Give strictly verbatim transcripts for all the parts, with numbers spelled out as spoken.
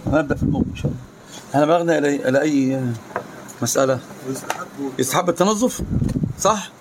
نبدأ في الموضوع إن شاء الله. احنا بلغنا إلى إلى أي مسألة؟ يستحب التنظف، صح؟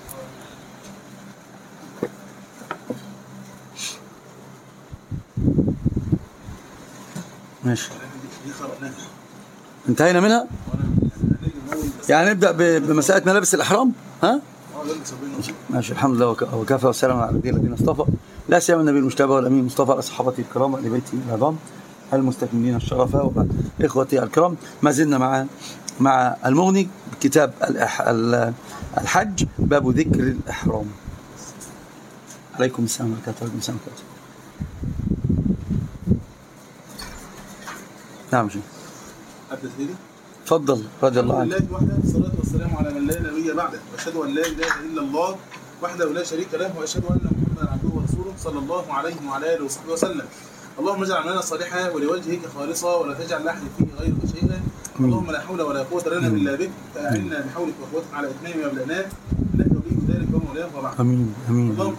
ماشي، انتهينا منها. يعني نبدأ بمسألة ملابس الإحرام. ها؟ ماشي، الحمد لله وكفى والسلام على الذين الذين اصطفى، لا سيما النبي المجتبى والأمين المصطفى على صحابته الكرام وآل بيته العظام المستكملين الشرفاء. وبعد إخوتي الكرام، ما زلنا مع مع المغني كتاب الحج، باب ذكر الإحرام. عليكم السلام ورحمة الله وبركاته. نعم شيخ. أبدأ سيدي. تفضل رضي الله عنك. الحمد لله وحده، والصلاة والسلام على من لا نبي بعده، وأشهد أن لا إله إلا الله وحده لا شريك له، وأشهد أن محمدا عبده ورسوله صلى الله عليه وعلى آله وصحبه وسلم. اللهم اجعل أعمالنا صالحة ولوجهك خالصة، ولا تجعل لأحد فيه غيرك شيئا. اللهم لا حول ولا قوة لنا إلا بك، فأعنا بحولك وقوتك على إتمام ما بدأناه، إنك ولي ذلك ومولاه. وبعد. آمين آمين. اللهم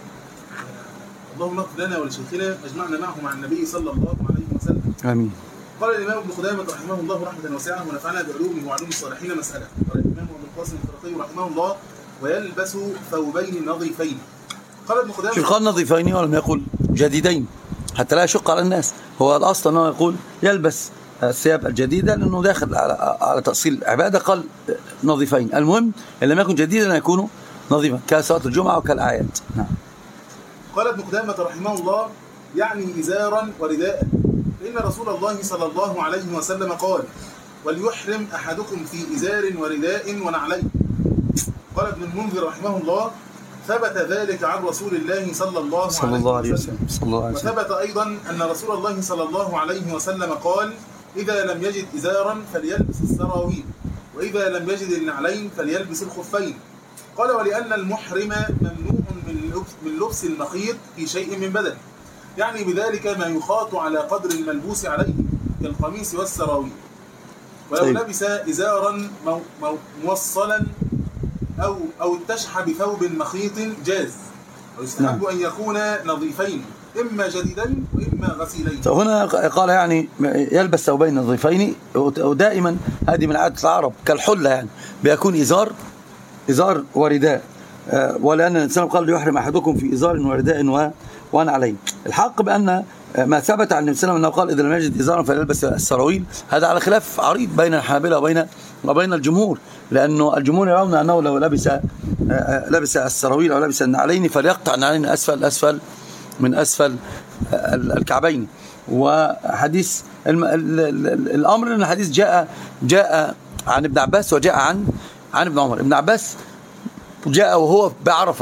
اللهم اغفر لنا ولشيخنا، واجمعنا معه مع النبي صلى الله عليه وسلم. آمين. قال الإمام ابن قدامة رحمه الله رحمة واسعة، ونفعنا بعلومه وعلوم الصالحين مسألة. قال الإمام ابن القاسم الفرقي رحمه الله: ويلبس ثوبين نظيفين. قال ابن قدامة: شو قال نظيفين ولم يقل جديدين حتى لا يشق على الناس؟ هو الأصل أنه يقول يلبس الثياب الجديدة لأنه داخل على على تأصيل العبادة. قال نظيفين، المهم إن لم يكن جديدا يكون نظيفا كصلاة الجمعة وكالأعياد. نعم. قال ابن قدامة رحمه الله: يعني إزارا ورداء، فإن رسول الله صلى الله عليه وسلم قال: وليحرم أحدكم في إزار ورداء ونعلين. قال ابن المنذر رحمه الله: ثبت ذلك عن رسول الله صلى الله, صلى الله عليه وسلم. وثبت أيضا أن رسول الله صلى الله عليه وسلم قال: إذا لم يجد إزارا فليلبس السراويل، وإذا لم يجد النعلين فليلبس الخفين. قال: ولأن المحرم ممنوع من لبس المخيط في شيء من بدنه، يعني بذلك ما يخاط على قدر الملبوس عليه كالقميص والسراويل. ولو طيب. لبس إزارا مو مو موصلا أو أو اتشح بثوب مخيط جاز، ويستحب أن يكون نظيفين، إما جديدين وإما غسيلين. هنا قال يعني يلبس ثوبين نظيفين، ودائما هذه من عادة العرب كالحلة، يعني بيكون إزار إزار ورداء. ولأن الإنسان قال: يحرم أحدكم في إزار ورداء ونعلين. الحق بأن ما ثبت عن النبي صلى الله عليه وسلم أنه قال: إذا لم يجد إزارا فليلبس السراويل. هذا على خلاف عريض بين الحنابلة وبين وبين الجمهور، لأنه الجمهور يرون أنه لو لبس لبس السراويل أو لبس النعلين فليقطع النعلين أسفل أسفل من أسفل الكعبين. وحديث الأمر أن الحديث جاء جاء عن ابن عباس وجاء عن عن ابن عمر. ابن عباس جاء وهو بعرفة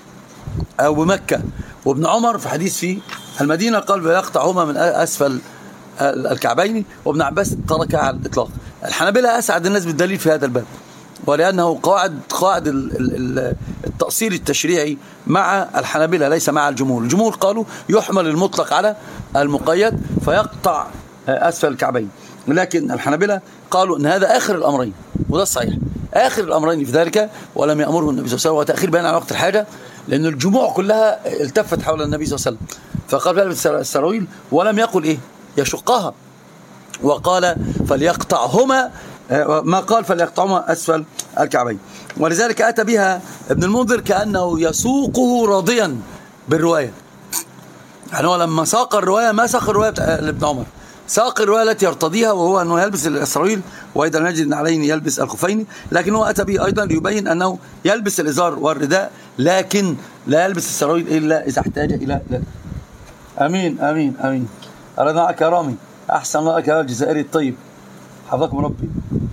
أو بمكة، وابن عمر في حديث في المدينة قال يقطعهما من أسفل الكعبين، وابن عباس تركها على الإطلاق. الحنابلة أسعد الناس بالدليل في هذا الباب، ولأنه قواعد قواعد التأصيل التشريعي مع الحنابلة ليس مع الجمهور. الجمهور قالوا يحمل المطلق على المقيد فيقطع أسفل الكعبين، لكن الحنابلة قالوا أن هذا آخر الأمرين، وده الصحيح، آخر الأمرين في ذلك، ولم يأمره النبي صلى الله عليه وسلم، وتأخير بيان عن وقت الحاجة، لأن الجموع كلها التفت حول النبي صلى الله عليه وسلم، فقال يلبس السراويل ولم يقل إيه يشقها، وقال فليقطعهما، ما قال فليقطعهما أسفل الكعبين. ولذلك أتى بها ابن المنذر كأنه يسوقه راضيا بالرواية، يعني هو لما ساق الرواية ما ساق الرواية لابن عمر، ساق الرواية التي يرتضيها، وهو أنه يلبس السراويل وإذا لم يجد عليه يلبس الخفين. لكن هو أتى به أيضا ليبين أنه يلبس الإزار والرداء، لكن لا يلبس السراويل إلا إذا احتاج إلى لا. أمين أمين أمين. أردناك يا رامي، أحسن الله لك يا الجزائري الطيب، حفظكم ربي.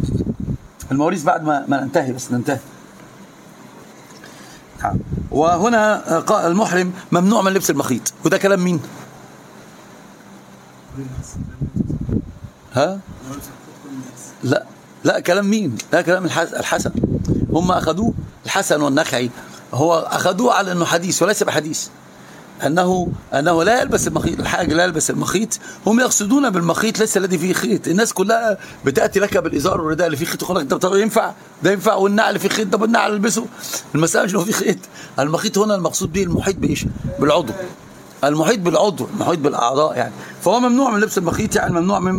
المواريث بعد ما, ما ننتهي، بس ننتهي. وهنا المحرم ممنوع من لبس المخيط، وده كلام مين؟ ها؟ لا لا كلام مين؟ لا كلام الحسن. هم أخذوه الحسن والنخعي، هو أخذوه على أنه حديث وليس بحديث، أنه أنه لا يلبس المخيط، الحاج لا يلبس المخيط. هم يقصدون بالمخيط ليس الذي فيه خيط. الناس كلها بتأتي لك بالإزار والرداء اللي فيه خيط، يقول لك طب ينفع ده ينفع، والنعل فيه خيط، طب النعل البسه. المسألة مش إنه فيه خيط. المخيط هنا المقصود به المحيط بإيش؟ بالعضو، المحيط بالعضو، المحيط بالأعضاء يعني. فهو ممنوع من لبس المخيط، يعني ممنوع مما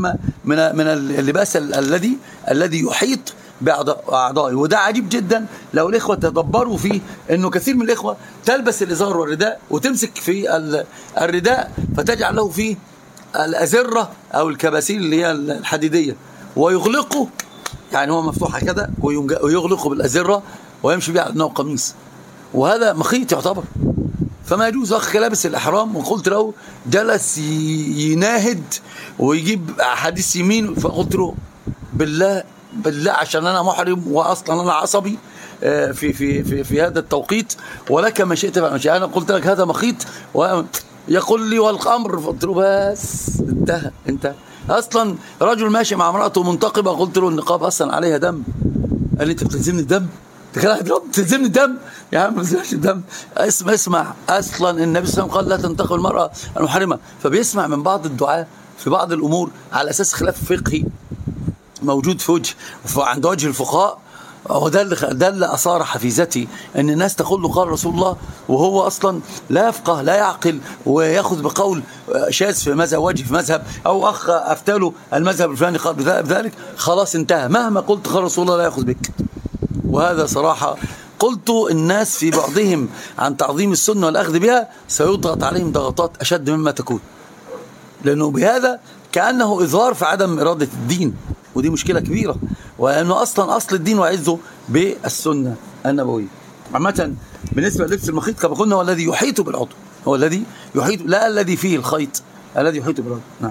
من من اللباس الذي الذي يحيط بأعضائه. وده عجيب جدا لو الإخوة تدبروا فيه، أنه كثير من الإخوة تلبس الإزار والرداء وتمسك في الرداء فتجعل له فيه الأزرة أو الكباسيل اللي هي الحديدية، ويغلقه، يعني هو مفتوحة كده ويغلقه بالأزرة ويمشي بها أنه قميص، وهذا مخيط يعتبر. فما يجوز. أخ لابس الإحرام وقلت له، جلس يناهد ويجيب حديث يمين، فقلت له بالله بالله عشان أنا محرم وأصلا أنا عصبي في في في في هذا التوقيت، ولك ما شئت فعل ما شئت، أنا قلت لك هذا مخيط، ويقول لي والأمر، قلت له بس انتهى انتهى. أصلا رجل ماشي مع امرأته منتقبة، قلت له النقاب أصلا عليها دم، قال لي أنت بتلزمني الدم؟ تلزمني الدم يا عم، ما تلزمش الدم. اسمع اسمع اصلا النبي صلى الله عليه وسلم قال لا تنتقب المرأة المحرمة، فبيسمع من بعض الدعاة في بعض الامور على اساس خلاف فقهي موجود في وجه عند وجه الفقهاء، هو ده اللي ده اللي اثار حفيظتي، ان الناس تقول له قال رسول الله وهو اصلا لا يفقه لا يعقل، وياخذ بقول شاذ في مذهب وجه في مذهب، او اخ افتله المذهب الفلاني قال بذلك، خلاص انتهى، مهما قلت قال رسول الله لا ياخذ بك. وهذا صراحة قلت الناس في بعضهم عن تعظيم السنة والأخذ بها سيضغط عليهم ضغطات أشد مما تكون، لأنه بهذا كأنه إظهار في عدم إرادة الدين، ودي مشكلة كبيرة، وأنه أصلا أصل الدين وعزه بالسنة النبوية. عامة بالنسبة للبس المخيط كما قلنا هو الذي يحيط بالعضو، هو الذي يحيط، لا الذي فيه الخيط، الذي يحيط بالعضو. نعم.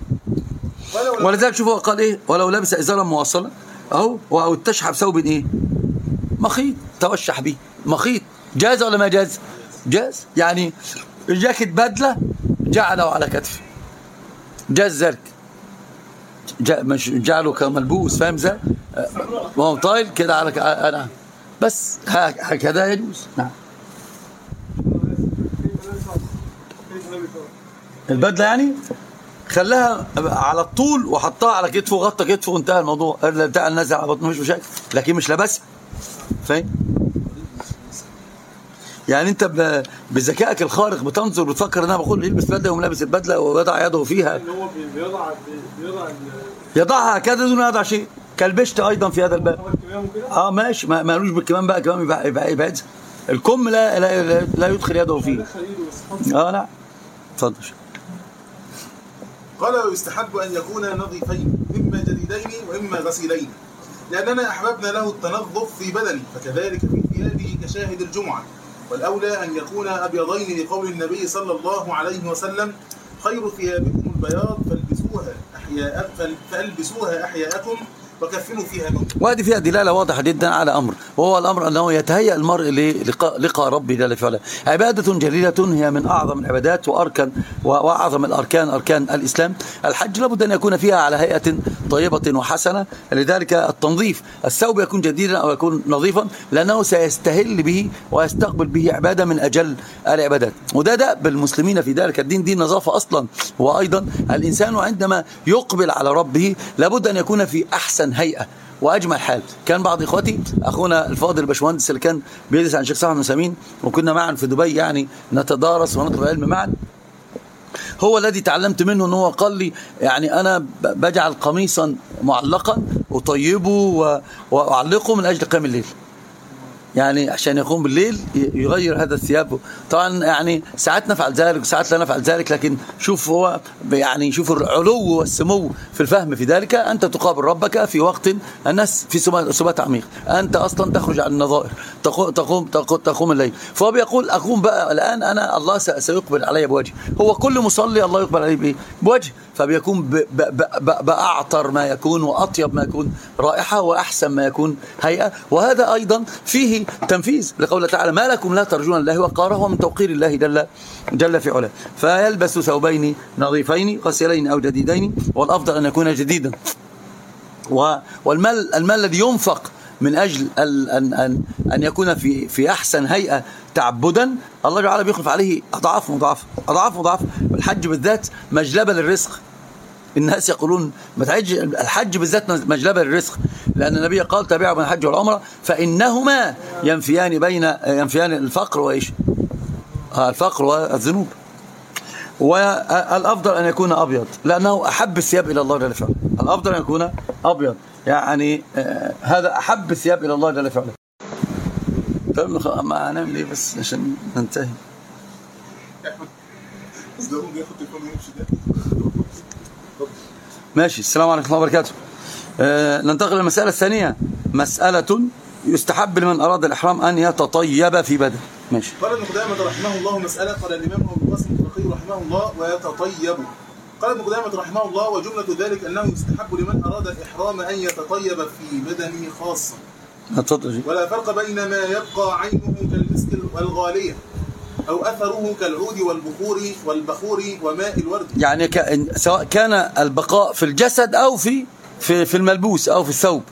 ولذلك شوفوا قال إيه، ولو لبس إزارا موصلا أو أو التشحى بثوب إيه مخيط توشح به، مخيط جاز ولا ما جاز؟ جاز. يعني الجاكيت بدلة جعله على كتفه جاز ذلك، مش جعله كملبوس، فاهم ازاي؟ وهو طايل كده على انا بس هكذا يجوز. نعم. البدلة يعني خلاها على الطول وحطها على كتفه وغطى كتفه وانتهى الموضوع، بتاع الناس على بطنه مش مشاكل، لكن مش لابسها، فاهم؟ يعني انت بذكائك الخارق بتنظر وتفكر ان انا بقول يلبس بدله ويقوم لابس البدله ويضع يده فيها، هو بيضع بيضع يضعها كده دون يضع شيء، كالبشت ايضا في هذا الباب. اه ماشي، ما مالوش بالكمان بقى، كمان يبقى يبعد الكم، لا لا, لا يدخل يده فيه. اه نعم اتفضل. قال ويستحب ان يكون نظيفين، اما جديدين واما غسيلين، لأننا أحببنا له التنظف في بدنه، فكذلك في ثيابه كشاهد الجمعة، والأولى أن يكون أبيضين لقول النبي صلى الله عليه وسلم خير ثيابكم البياض فالبسوها أحياء فالبسوها أحياءكم وكفنوا فيها موتى. وهذه فيها دلالة واضحة جدا على أمر، وهو الأمر أنه يتهيأ المرء للقاء لقاء ربه جل وعلا. عبادة جليلة هي من أعظم العبادات وأركان وأعظم الأركان أركان الإسلام. الحج لابد أن يكون فيها على هيئة طيبة وحسنة، لذلك التنظيف، الثوب يكون جديدا أو يكون نظيفا، لأنه سيستهل به ويستقبل به عبادة من أجل العبادات. وده ده بالمسلمين في ذلك الدين دين نظافة أصلا. وأيضا الإنسان عندما يقبل على ربه لابد أن يكون في أحسن هيئة واجمل حال. كان بعض اخواتي اخونا الفاضل الباشمهندس اللي كان بيدرس عن الشيخ صالح بن سمين، وكنا معا في دبي يعني نتدارس ونطلب العلم معا، هو الذي تعلمت منه ان هو قال لي يعني انا بجعل قميصا معلقا اطيبه واعلقه من اجل قيام الليل، يعني عشان يقوم بالليل يغير هذا الثياب. طبعا يعني ساعات نفعل ذلك وساعات لا نفعل ذلك، لكن شوف هو يعني شوف العلو والسمو في الفهم في ذلك. أنت تقابل ربك في وقت الناس في سبات عميق، أنت أصلا تخرج عن النظائر، تقوم تقوم تقوم الليل. فهو بيقول أقوم بقى الآن أنا الله سيقبل علي بوجه، هو كل مصلي الله يقبل عليه بوجه، فبيكون بأعطر ما يكون وأطيب ما يكون رائحة وأحسن ما يكون هيئة. وهذا أيضا فيه تنفيذ لقوله تعالى ما لكم لا ترجون الله وقاره، ومن توقير الله جل, جل في علاه. فيلبس ثوبين نظيفين غسيلين أو جديدين، والأفضل أن يكون جديدا. والمال المال الذي ينفق من أجل أن, أن, أن يكون في, في أحسن هيئة تعبدا، الله تعالى بيخلف عليه أضعاف مضاعفة أضعاف مضاعفة. الحج بالذات مجلبة للرزق. الناس يقولون ما تعج الحج بالذات مجلبة للرزق، لأن النبي قال تابعوا بين الحج والعمرة فإنهما ينفيان بين ينفيان الفقر وإيش؟ الفقر والذنوب. والأفضل أن يكون أبيض لأنه أحب الثياب إلى الله جل وعلا. الأفضل أن يكون أبيض، يعني آه هذا أحب الثياب إلى الله جل وعلا. طيب ما هنعمل إيه بس عشان ننتهي. ماشي. السلام عليكم ورحمة الله وبركاته. آه ننتقل للمسألة الثانية، مسألة يستحب لمن أراد الإحرام أن يتطيب في بدنه. ماشي. قال ابن قدامة رحمه الله مسألة، قال الإمام أبو القاسم الفقيه رحمه الله ويتطيب. قال ابن قدامة رحمه الله وجملة ذلك أنه يستحب لمن أراد الإحرام أن يتطيب في بدنه خاصة، ولا فرق بين ما يبقى عينه كالمسك والغالية أو أثره كالعود والبخور والبخور وماء الورد، يعني سواء كان البقاء في الجسد أو في في في الملبوس أو في الثوب.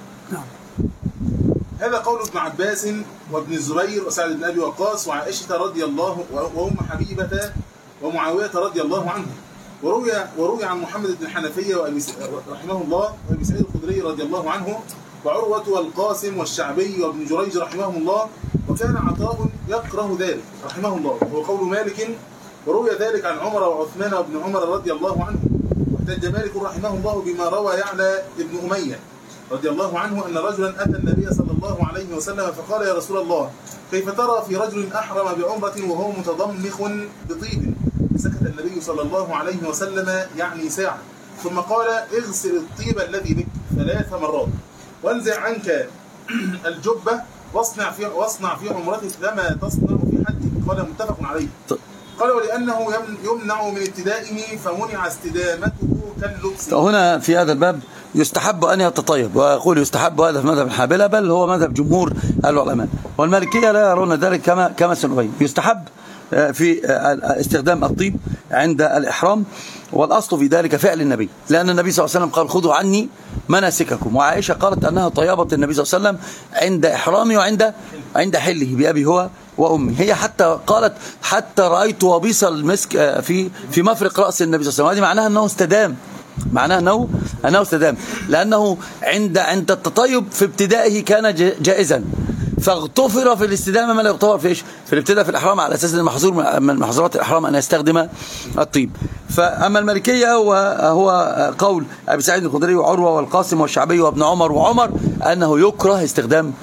هذا قول ابن عباس وابن الزبير وسعد بن أبي وقاص وعائشة رضي الله وأم حبيبة ومعاوية رضي الله عنه. وروي وروي عن محمد بن الحنفية وأبي رحمه الله وأبي سعيد الخدري رضي الله عنه وعروة والقاسم والشعبي وابن جريج رحمهم الله. وكان عطاء يكره ذلك رحمه الله وهو قول مالك. وروي ذلك عن عمر وعثمان وابن عمر رضي الله عنه. واحتج مالك رحمه الله بما روى يعلى ابن أمية رضي الله عنه أن رجلا أتى النبي صلى الله عليه وسلم فقال يا رسول الله كيف ترى في رجل أحرم بعمرة وهو متضمخ بطيب؟ فسكت النبي صلى الله عليه وسلم يعني ساعة، ثم قال اغسل الطيب الذي بك ثلاث مرات وانزع عنك الجبة واصنع في واصنع في عمرتك كما تصنع في حجك. قال متفق عليه. قال ولأنه يمنع من ابتدائه فمنع استدامته كاللبس. هنا في هذا الباب يستحب أن يتطيب، ويقول يستحب هذا في مذهب الحنابلة بل هو مذهب جمهور العلماء، والمالكية لا يرون ذلك كما كما سنبين. يستحب في استخدام الطيب عند الإحرام، والأصل في ذلك فعل النبي، لأن النبي صلى الله عليه وسلم قال خذوا عني مناسككم. وعائشة قالت أنها طيبت النبي صلى الله عليه وسلم عند إحرامه وعند عند حله بأبي هو وأمي. هي حتى قالت حتى رأيت وبيص المسك في في مفرق رأس النبي صلى الله عليه وسلم. هذه معناها أنه استدام، معناها أنه أنه استدام، لأنه عند عند التطيب في ابتدائه كان جائزا، فاغتفر في الاستدامة ما لا يغتفر في ايش؟ في الابتداء في الإحرام، على أساس أن محظور من محظورات الإحرام أن يستخدم الطيب. فأما المالكية وهو قول أبي سعيد الخدري وعروة والقاسم والشعبي وابن عمر وعمر أنه يكره استخدام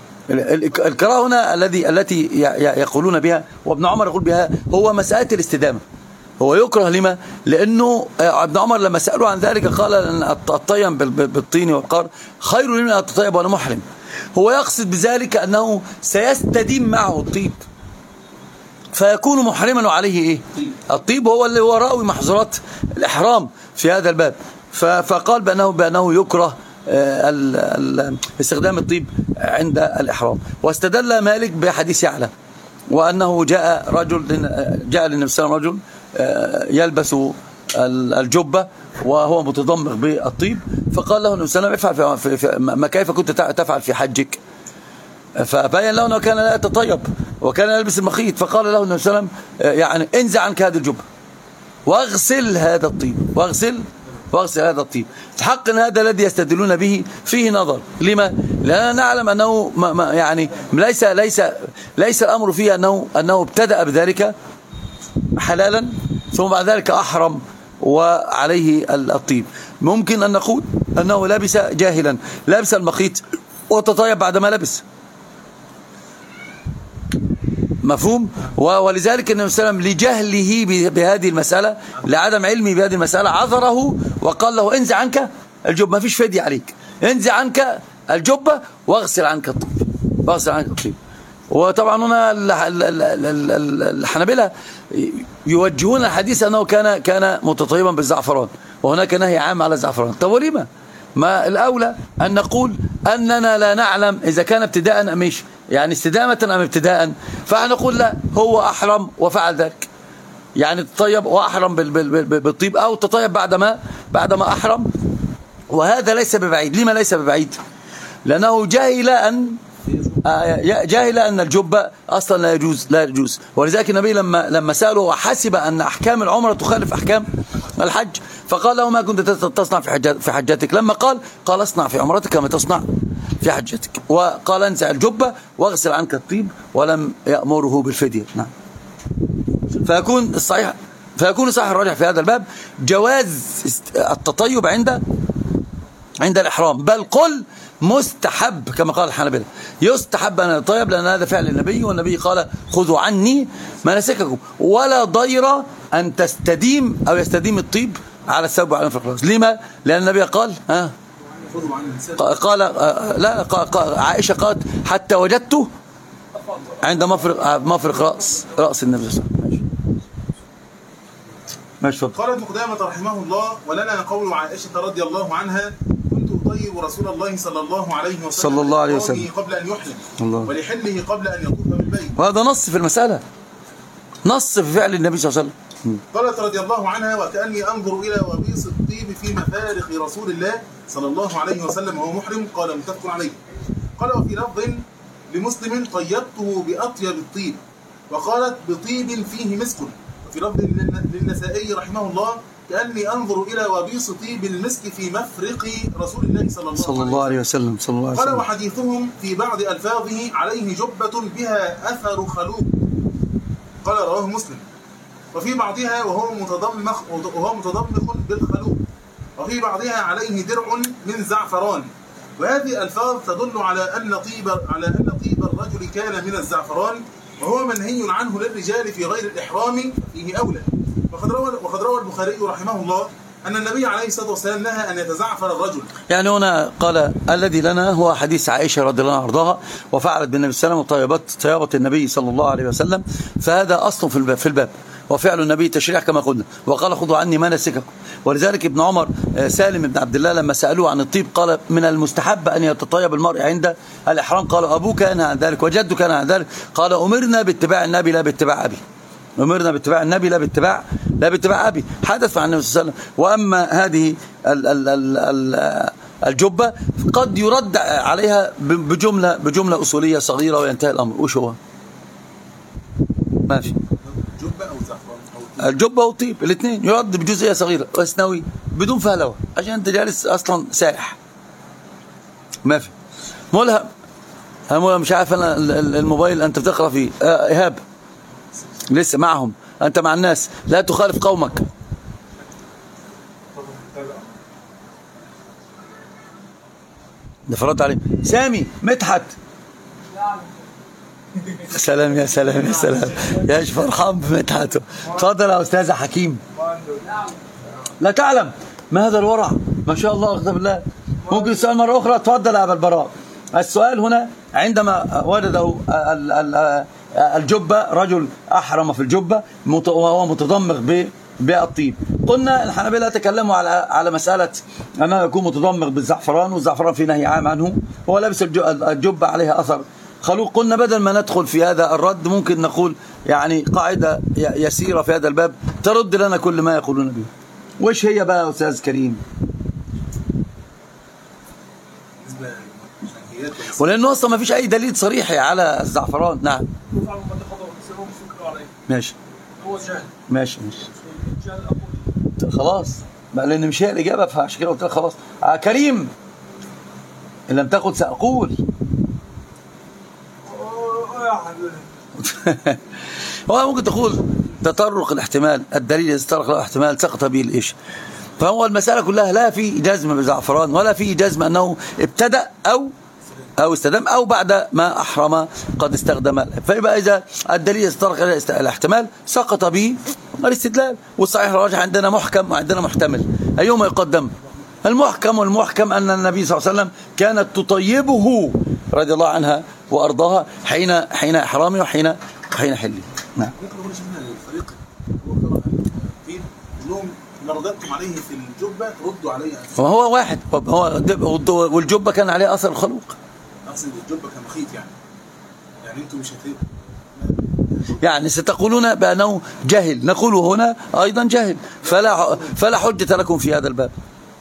الكراهة هنا الذي التي يقولون بها وابن عمر يقول بها هو مسألة الاستدامة. هو يكره لما؟ لأنه ابن عمر لما سألوا عن ذلك قال أن الطيب بالطين والقار خير لي من التطيب وأنا محرم. هو يقصد بذلك أنه سيستديم معه الطيب فيكون محرما وعليه إيه؟ الطيب هو اللي هو راوي محظورات الإحرام في هذا الباب. فقال بأنه, بأنه يكره استخدام الطيب عند الإحرام. واستدل مالك بحديث يعلى وأنه جاء رجل جاء للنبي صلى الله عليه وسلم رجل يلبس الجبة وهو متضمخ بالطيب، فقال له النبي صلى الله عليه وسلم افعل في, في ما كيف كنت تفعل في حجك؟ فبين له أنه كان لا يتطيب وكان يلبس المخيط، فقال له النبي صلى الله عليه وسلم يعني انزع عنك هذه الجبة واغسل هذا الطيب واغسل واغسل هذا الطيب. الحق ان هذا الذي يستدلون به فيه نظر. لما؟ لأننا نعلم أنه ما ما يعني ليس ليس ليس الأمر فيه أنه أنه ابتدأ بذلك حلالا ثم بعد ذلك أحرم وعليه الطيب. ممكن أن نقول أنه لبس جاهلا، لبس المخيط وتطيب بعدما لبس، مفهوم؟ ولذلك النبي صلى الله عليه وسلم لجهله بهذه المسألة، لعدم علمه بهذه المسألة، عذره وقال له انزع عنك الجبة، ما فيش فدية عليك، انزع عنك الجبة واغسل عنك الطيب واغسل عنك الطيب. وطبعا هنا الحنابلة يوجهون الحديث أنه كان كان متطيبا بالزعفران، وهناك نهي عام على الزعفران. طب ولما؟ ما الأولى أن نقول أننا لا نعلم إذا كان ابتداء أم إيش، يعني استدامة أم ابتداء، فنقول لا هو أحرم وفعل ذلك، يعني تطيب وأحرم بالطيب أو تطيب بعدما بعدما أحرم، وهذا ليس ببعيد. لما ليس ببعيد؟ لأنه جاهل أن جاهل أن الجبة أصلا لا يجوز لا يجوز ولذلك النبي لما لما سأله وحسب أن أحكام العمرة تخالف أحكام الحج فقال له ما كنت تصنع في حجتك في حجتك لما قال قال اصنع في عمرتك كما تصنع في حجتك، وقال انزع الجبة واغسل عنك الطيب ولم يأمره بالفدية. نعم. فيكون الصحيح فيكون صحيح الراجح في هذا الباب جواز التطيب عند عند الإحرام، بل قل مستحب كما قال الحنابلة، يستحب أن يطيب لأن هذا فعل النبي، والنبي قال خذوا عني مناسككم، ولا ضير أن تستديم أو يستديم الطيب على الثوب وعلى الفقراس. لما؟ لأن النبي قال ها قال لا قال عائشة قالت حتى وجدته عند مفرق مفرق رأس رأس النبي صلى الله عليه وسلم. ماشي. قال ابن قدامة رحمه الله: ولنا قول عائشة رضي الله عنها: كنت أطيب رسول الله صلى الله عليه وسلم صلى الله عليه وسلم قبل أن يحلم الله. ولحله قبل أن يطوف بالبيت. وهذا نص في المسألة، نص في فعل النبي صلى الله عليه وسلم. قالت رضي الله عنها: وكأني أنظر إلى وبيص الطيب في مفارق رسول الله صلى الله عليه وسلم وهو محرم. قال متفق عليه. قال وفي لفظ لمسلم: طيبته بأطيب الطيب. وقالت: بطيب فيه مسك. وفي لفظ للنسائي رحمه الله: كأني أنظر إلى وبيص طيب المسك في مفرق رسول الله صلى الله, صلى الله عليه وسلم صلى الله عليه وسلم. قال وحديثهم في بعض ألفاظه: عليه جبة بها أثر خلوق. قال رواه مسلم. وفي بعضها وهو متضمخ وهو متضمخ بالخلوق، وفي بعضها عليه درع من زعفران. وهذه الألفاظ تدل على أن طيب على أن طيب الرجل كان من الزعفران، وهو منهي عنه للرجال في غير الإحرام فيه أولى. وقد روى وقد روى البخاري رحمه الله أن النبي عليه الصلاة والسلام نهى أن يتزعفر الرجل. يعني هنا قال الذي لنا هو حديث عائشة رضي الله عنها وارضاها، وفعلت بالنبي صلى الله عليه وسلم وطيبت طيبة النبي صلى الله عليه وسلم، فهذا أصل في الباب, في الباب وفعل النبي تشريع كما قلنا. وقال خذوا عني مناسككم. ولذلك ابن عمر سالم بن عبد الله لما سألوه عن الطيب قال من المستحب أن يتطيب المرء عند الإحرام. قالوا أبوك كان عن ذلك وجدك كان عن ذلك. قال أمرنا باتباع النبي لا باتباع أبي. أمرنا باتباع النبي لا باتباع لا باتباع أبي. حدث عن النبي صلى الله عليه وسلم. وأما هذه ال ال ال ال الجبة قد يرد عليها بجملة بجملة أصولية صغيرة وينتهي الأمر. وش هو؟ ماشي. جبة أو زعفران الجبة والطيب الاثنين يرد بجزئية صغيرة واسنوي بدون فهلوة عشان انت جالس اصلا سائح. ما في ملهم. انا مش عارف انا الموبايل انت بتقرا فيه. آه ايهاب لسه معهم، انت مع الناس لا تخالف قومك. ده فرض عليه. سامي مدحت سلام يا سلام يا سلام يا ايش فرحان بمدحته. اتفضل يا استاذ حكيم. لا تعلم ما هذا الورع ما شاء الله اخذ بالله. ممكن السؤال مره اخرى؟ اتفضل يا ابا البراء. السؤال هنا عندما وجده الجبه، رجل احرم في الجبه وهو متضمغ بالطيب. قلنا الحنابلة تكلموا على على مساله انه يكون متضمغ بالزعفران، والزعفران في نهي عام عنه، هو لابس الجبه عليها اثر خلوق. قلنا بدل ما ندخل في هذا الرد ممكن نقول يعني قاعدة يسيرة في هذا الباب ترد لنا كل ما يقولون به. وش هي بقى يا أستاذ كريم؟ ولأنه أصلا ما فيش أي دليل صريح على الزعفران. نعم ماشي ماشي ماشي خلاص بقى، لأن مش هي الإجابة فعشان كده قلت لك خلاص. آه كريم إن لم تقل سأقول. هو ممكن تقول تطرق الاحتمال، الدليل إذا تطرق له احتمال سقط به الإيش. فهو المسألة كلها لا في جزم بزعفران ولا في جزم أنه ابتدأ أو أو استدام أو بعد ما أحرم قد استخدم. فيبقى إذا الدليل يستطرق الاحتمال سقط به الاستدلال. والصحيح الراجح عندنا محكم وعندنا محتمل، أيهما يقدم؟ المحكم. والمحكم أن النبي صلى الله عليه وسلم كانت تطيبه رضي الله عنها وأرضاها حين حين إحرامه وحين حين حله. نعم. ممكن نقول شيخنا الفريق هو قرأ الطيب لهم ما رددتم عليه في الجبة ردوا عليه. وهو واحد هو والجبة كان عليه أثر الخلوق. أقصد الجبة كان مخيط يعني يعني أنتم مش هتبقوا يعني ستقولون بأنه جهل، نقول هنا أيضا جهل، فلا فلا حجة لكم في هذا الباب.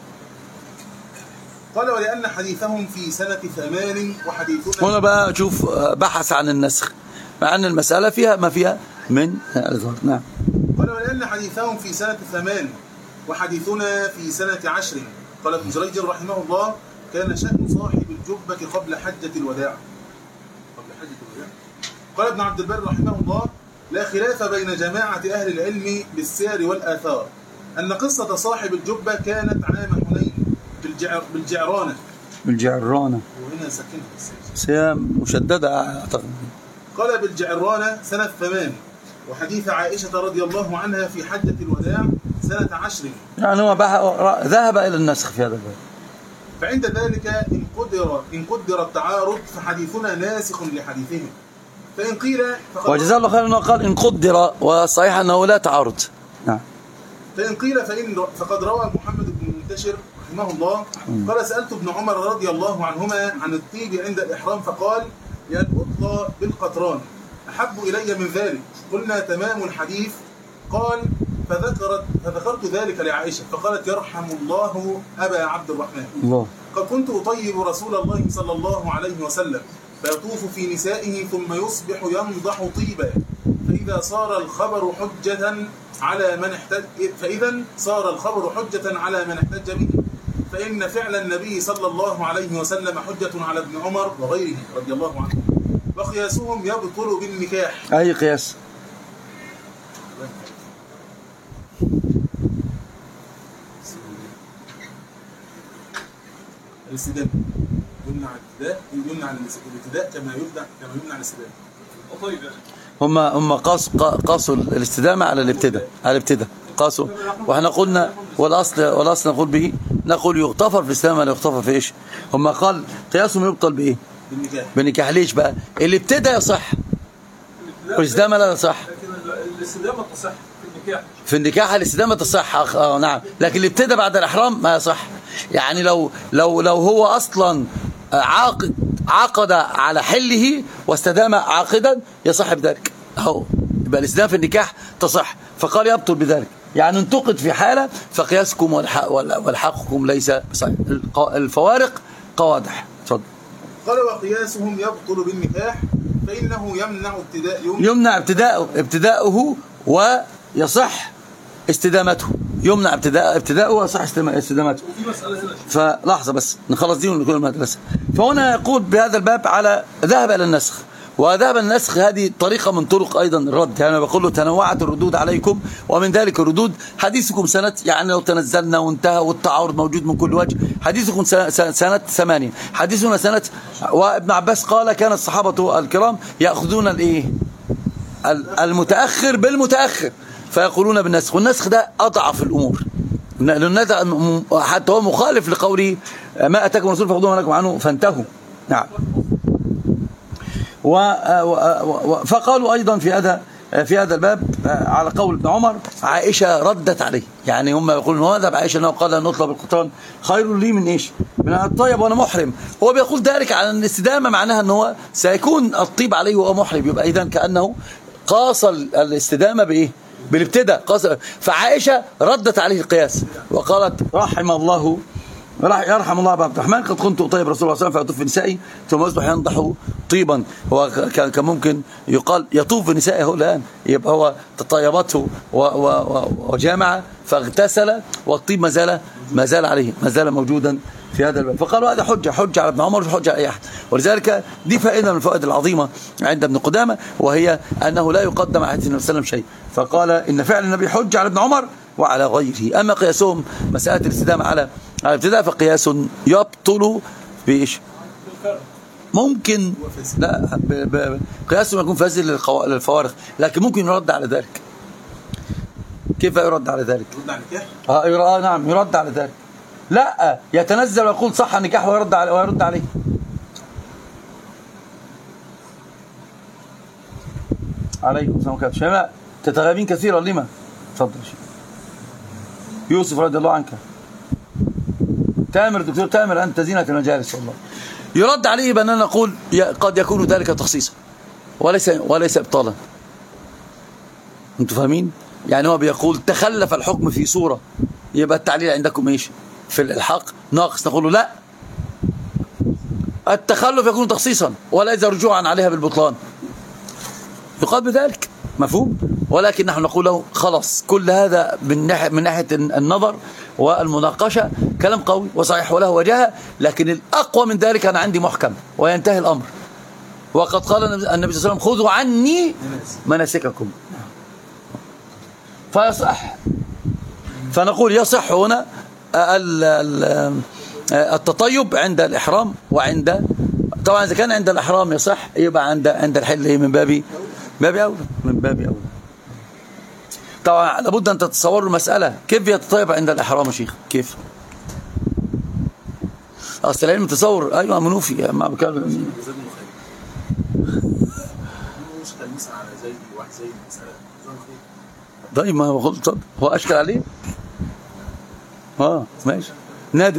قال ولأن حديثهم في سنة ثمان وحديثنا هنا بقى شوف بحث عن النسخ مع أن المسألة فيها ما فيها من الإظهار. نعم. قال ولأن حديثهم في سنة ثمان وحديثنا في سنة عشر. قال ابن جريج رحمه الله كان شأن صاحب الجبة قبل حجة الوداع. قبل حجة الوداع. قال ابن عبد البر رحمه الله لا خلاف بين جماعة أهل العلم بالسير والآثار أن قصة صاحب الجبة كانت عام حنين بالجعر بالجعرانة بالجعرانة وهنا ساكنة سيام مشددة أعتقد. قال بالجعرانة سنة ثمان، وحديث عائشة رضي الله عنها في حجة الوداع سنة عشر. يعني هو ذهب إلى النسخ في هذا الباب. فعند ذلك إن قدر إن قدر التعارض فحديثنا ناسخ لحديثهم، فإن قيل وجزاه الله خيرا أنه قال إن قدر، والصحيح أنه لا تعارض. نعم. فإن قيل فإن فقد روى محمد بن منتشر رحمه الله قال سألت ابن عمر رضي الله عنهما عن الطيب عند الإحرام فقال لأن أطلى بالقطران أحب إلي من ذلك. قلنا تمام الحديث. قال فذكرت فذكرت ذلك لعائشة فقالت يرحم الله أبا عبد الرحمن الله. قد كنت أطيب رسول الله صلى الله عليه وسلم فيطوف في نسائه ثم يصبح ينضح طيبا، فإذا صار الخبر حجة على من احتج فإذا صار الخبر حجة على من احتج به، فإن فعل النبي صلى الله عليه وسلم حجة على ابن عمر وغيره رضي الله عنه، وقياسهم يبطل بالنكاح. أي قياس؟ الاستدامة يمنع الابتداء يمنع الابتداء كما يمنع كما يمنع الاستدامة. طيب هم هم قاسوا قاسوا الاستدامة على الابتداء على الابتداء قاسوا، واحنا قلنا والاصل والاصل نقول به نقول يغتفر في الاستدامة لا يغتفر في ايش؟ هم قال قياسهم يبطل بايه؟ بالنكاح. بالنكاح. ليش بقى؟ الابتداء يصح والاستدامة لا تصح. لكن الاستدامة تصح في النكاح. في النكاح الاستدامة تصح اه نعم، لكن الابتداء بعد الإحرام ما يصح. يعني لو لو لو هو أصلا عاقد عقد على حله واستدام عاقدا يصح بذلك، اهو يبقى الاستدامة في النكاح تصح، فقال يبطل بذلك. يعني انتقد في حالة فقياسكم والحقكم ليس صحيح. الفوارق قوادح. اتفضل. قال وقياسهم يبطل بالنكاح فإنه يمنع ابتداء يمنع ابتداءه ابتداؤه ويصح استدامته. يمنع ابتداء ابتداؤه ويصح استدامته. فلحظة بس نخلص دي ونقول المدرسة. فهنا يقول بهذا الباب على ذهب إلى النسخ، وذهب النسخ هذه طريقة من طرق أيضا الرد. يعني بقول له تنوعت الردود عليكم، ومن ذلك الردود حديثكم سنة، يعني لو تنزلنا وانتهى والتعارض موجود من كل وجه، حديثكم سنة ثمانية، حديثنا سنة. وابن عباس قال كان الصحابة الكرام يأخذون الايه المتأخر بالمتأخر فيقولون بالنسخ، والنسخ ده أضعف الأمور، حتى هو مخالف لقوله ما أتاكم الرسول فخذوه ما نهاكم عنه فانتهوا. نعم. و فقالوا أيضا في هذا في هذا الباب على قول ابن عمر عائشة ردت عليه، يعني هم يقولون هذا بعائشة أنه قال أن نطلب القطران خير لي من إيش؟ من الطيب وأنا محرم. هو بيقول ذلك على أن الاستدامة معناها أنه سيكون الطيب عليه وهو محرم، يبقى إذن كأنه قاس الاستدامة بإيه؟ بالابتداء. قاس. فعائشة ردت عليه القياس وقالت رحم الله يرحم الله أبا عبد الرحمن قد كنت أطيب رسول الله صلى الله عليه وسلم فيطوف بنسائي ثم يصبح ينضح طيبا. هو كان كان ممكن يقال يطوف بنسائه الآن، يبقى هو تطيبته وجامع فاغتسل والطيب ما زال ما زال عليه ما زال موجودا في هذا الباب. فقالوا هذا حجة حجة على ابن عمر وحجة على أي أحد. ولذلك دي فائدة من الفوائد العظيمة عند ابن قدامة، وهي أنه لا يقدم على حديث النبي صلى الله عليه وسلم شيء، فقال إن فعل النبي حجة على ابن عمر وعلى غيره. أما قياسهم مسألة الاستدامة على على الابتداء فقياس يبطل بإيش؟ ممكن لا قياسهم يكون فاسد للفوارق، لكن ممكن يرد على ذلك. كيف يرد على ذلك؟ اه يرى نعم يرد على ذلك. لا يتنزل ويقول صح النكاح ويرد عليه ويرد عليه. عليكم السلام عليكم. شيماء تتغابين كثيرا لما؟ تفضل يوسف رضي الله عنك. تامر دكتور تامر أنت زينة المجالس والله. يرد عليه بأننا نقول قد يكون ذلك تخصيصا وليس وليس إبطالا. أنتم فاهمين؟ يعني هو بيقول تخلف الحكم في صورة، يبقى التعليل عندكم ايش؟ في الإلحاق ناقص. نقول له لا، التخلف يكون تخصيصا وليس رجوعا عليها بالبطلان، يقال بذلك. مفهوم؟ ولكن نحن نقول له خلاص كل هذا من ناحية من ناحية النظر والمناقشة كلام قوي وصحيح وله وجهة، لكن الأقوى من ذلك أنا عندي محكم وينتهي الأمر. وقد قال النبي صلى الله عليه وسلم خذوا عني مناسككم. فيصح، فنقول يصح هنا التطيب عند الإحرام، وعند طبعا إذا كان عند الإحرام يصح، يبقى عند عند الحل من باب باب أولى من باب أولى. طبعا لابد أن تتصوروا المسألة كيف يتطيب عند الإحرام يا شيخ، كيف؟ أصل العلم تصور. أيوة منوفي ما بكلم طيب ما هو طب هو أشكل عليه. اه ماشي نادر.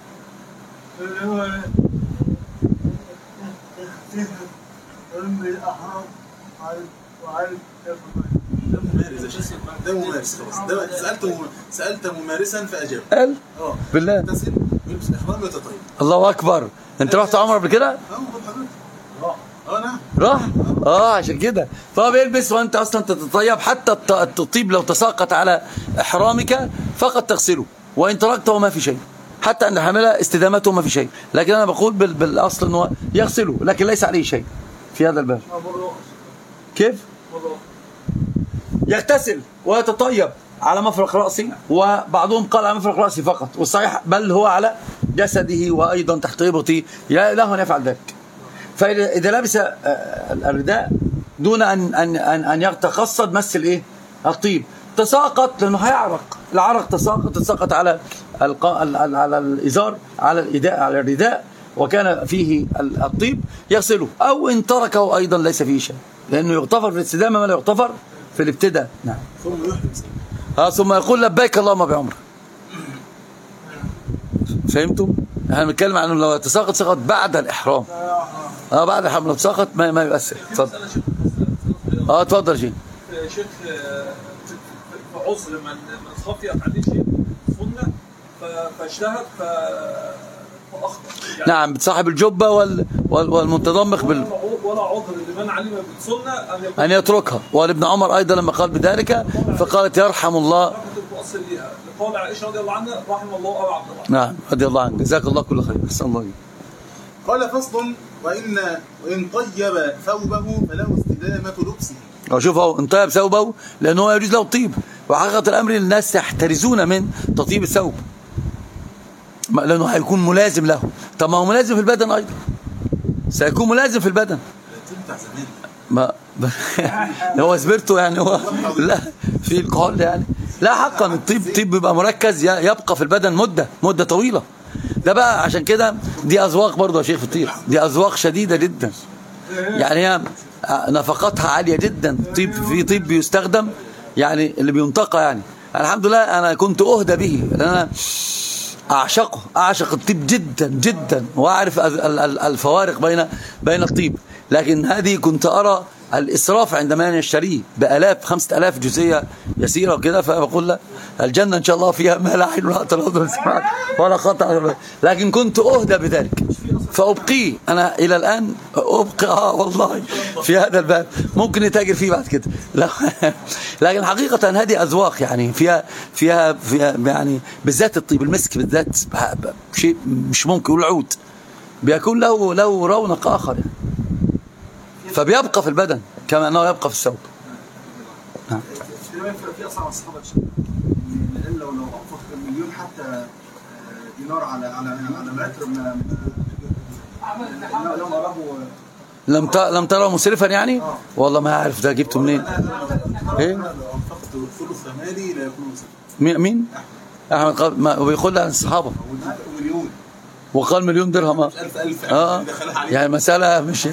ده ممارس ده ممارس خلاص. ده سألته سألت ممارسا فأجاب. قال اه بالله يغتسل ويلبس إحرام ويتطيب. الله أكبر. أنت رحت عمره قبل كده؟ اه اه اه نعم راح اه عشان كده. طب يلبس وانت اصلا تتطيب، حتى التطيب لو تساقط على احرامك فقط تغسله، وان تركته ما في شيء، حتى ان حامله استدامته ما في شيء. لكن انا بقول بالاصل انه يغسله، لكن ليس عليه شيء في هذا الباب. كيف يغتسل ويتطيب على مفرق رأسي، وبعضهم قال على مفرق رأسي فقط، والصحيح بل هو على جسده وأيضا تحت إبطه، له أن يفعل ذلك. فإذا لبس الرداء دون أن أن أن أن يتقصد مس الإيه الطيب، تساقط لأنه هيعرق، العرق تساقط تساقط على على الإزار، على الإداء على الرداء، وكان فيه الطيب يغسله، أو إن تركه أيضا ليس فيه شيء، لأنه يغتفر في الاستدامة ما لا يغتفر في الابتداء. نعم. ثم يحرم اه ثم يقول لبيك اللهم بعمره. فهمتم؟ احنا بنتكلم عن لو تساقط سقط بعد الإحرام. اه بعد الإحرام لو تساقط ما ما يؤثر. اتفضل. اه اتفضل شيخ. شيخ في عذر من من خاف عليه شيء سنة فاجتهد فأخطأ. يعني نعم بتصاحب الجبة وال والمتضمخ بال ولا عذر لمن علم بالسنة أن أن يتركها. ولابن عمر أيضا لما قال بذلك فقالت يرحم الله. قال عائشة رضي الله عنها رحم الله أبا عبد الله. نعم رضي الله عنه جزاك الله كل خير. أحسن الله إليك. قال فصل وإن وإن طيب ثوبه فله استدامة لبسه. شوف اهو ان طيب ثوبه لأنه يجوز له الطيب، وحقيقة الأمر الناس يحترزون من تطيب الثوب لأنه هيكون ملازم له. طب ما هو ملازم في البدن أيضا، سيكون ملازم في البدن. ما هو سبرته يعني هو لا في الكحول يعني لا حقا الطيب طيب بيبقى مركز يبقى في البدن مدة مدة طويلة. ده بقى عشان كده دي أذواق برضه يا شيخ في الطيب، دي أذواق شديدة جدا يعني هي نفقاتها عالية جدا. طيب في طيب بيستخدم يعني اللي بينتقى يعني الحمد لله أنا كنت أهدى به لأن أنا أعشقه أعشق الطيب جدا جدا، وأعرف الفوارق بين بين الطيب. لكن هذه كنت أرى الإسراف عندما نشتريه بآلاف خمسة آلاف جزئية يسيرة وكده، فبقول لا الجنة إن شاء الله فيها ما لا عين رأت ولا سمعت ولا خطأ. لكن كنت أهدى بذلك فأبقيه أنا إلى الآن أبقى آه والله في هذا الباب ممكن يتاجر فيه بعد كده. لكن حقيقة هذه أذواق يعني فيها فيها, فيها يعني بالذات الطيب المسك بالذات شيء مش ممكن، والعود بيكون له له رونق آخر يعني. فبيبقى في البدن كما أنه يبقى في الثوب. نعم. في أصحاب الصحابة لأن لو لو أنفق مليون حتى دينار على على على متر ما لم أراه لم ت... لم ترى مسرفا يعني؟ آه. والله ما أعرف ده جبته منين. إيه؟ لو أنفقت ثلث مالي لا يكون مسرفا. مين مين؟ أحمد قال ما وبيقول عن الصحابة. مليون. وقال مليون درهم. ألف ألف آه. يعني مسألة مش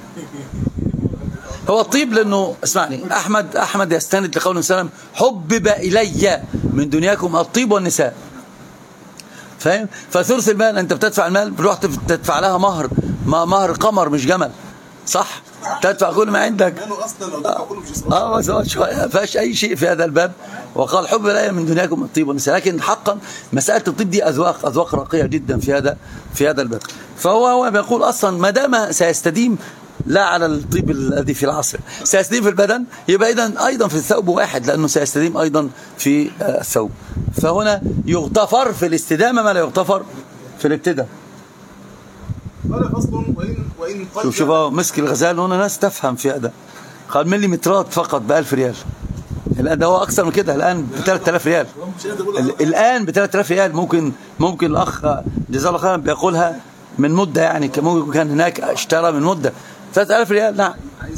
هو الطيب لأنه اسمعني أحمد أحمد يستند لقول النبي صلى الله عليه وسلم حبب إلي من دنياكم الطيب والنساء. فاهم؟ فثلث المال أنت بتدفع المال بتروح تدفع لها مهر مهر قمر مش جمل صح؟ تدفع كل ما عندك اه بس شويه فاش اي شيء في هذا الباب. وقال حب إلي من دنياكم الطيب والنساء. لكن حقا مسألة الطيب دي أذواق أذواق راقية جدا في هذا في هذا الباب. فهو هو بيقول أصلا ما دام سيستديم لا على الطيب الذي في العصر سيستديم في البدن يبقى إذن أيضا في الثوب واحد لأنه سيستديم أيضا في الثوب. فهنا يغتفر في الاستدامة ما لا يغتفر في الابتداء. قال فصل وإن وإن طيب. شوف شوف مسك الغزال هنا ناس تفهم في هذا. قال مليمترات فقط ب ألف ريال. الآن ده هو أكثر من كده، الآن ب ثلاثة آلاف ريال. الآن ب ثلاثة آلاف ريال. ممكن ممكن الأخ جزاه الله خيرا بيقولها من مدة، يعني ممكن كان هناك اشترى من مدة ثلاثة آلاف ريال. نعم.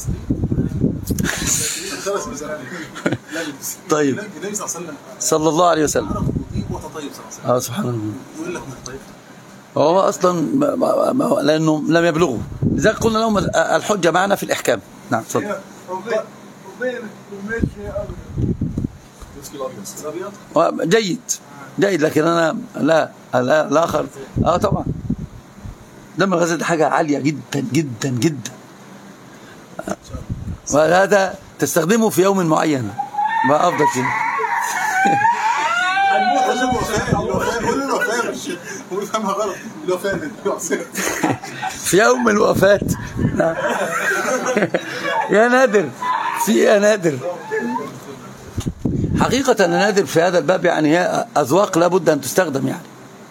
طيب صلى الله عليه وسلم. اه سبحان الله. هو اصلا لانه لم يبلغوا، لذلك قلنا لهم الحجه معنا في الاحكام. نعم تفضل. جيد جيد، لكن انا لا الاخر اه طبعا دم الغزال ده حاجه عاليه جدا جدا جدا، وهذا تستخدمه في يوم معين ما افضل شيء. في يوم الوفاة. يا نادر، في يا نادر حقيقة. نادر في هذا الباب يعني هي أذواق لابد أن تستخدم. يعني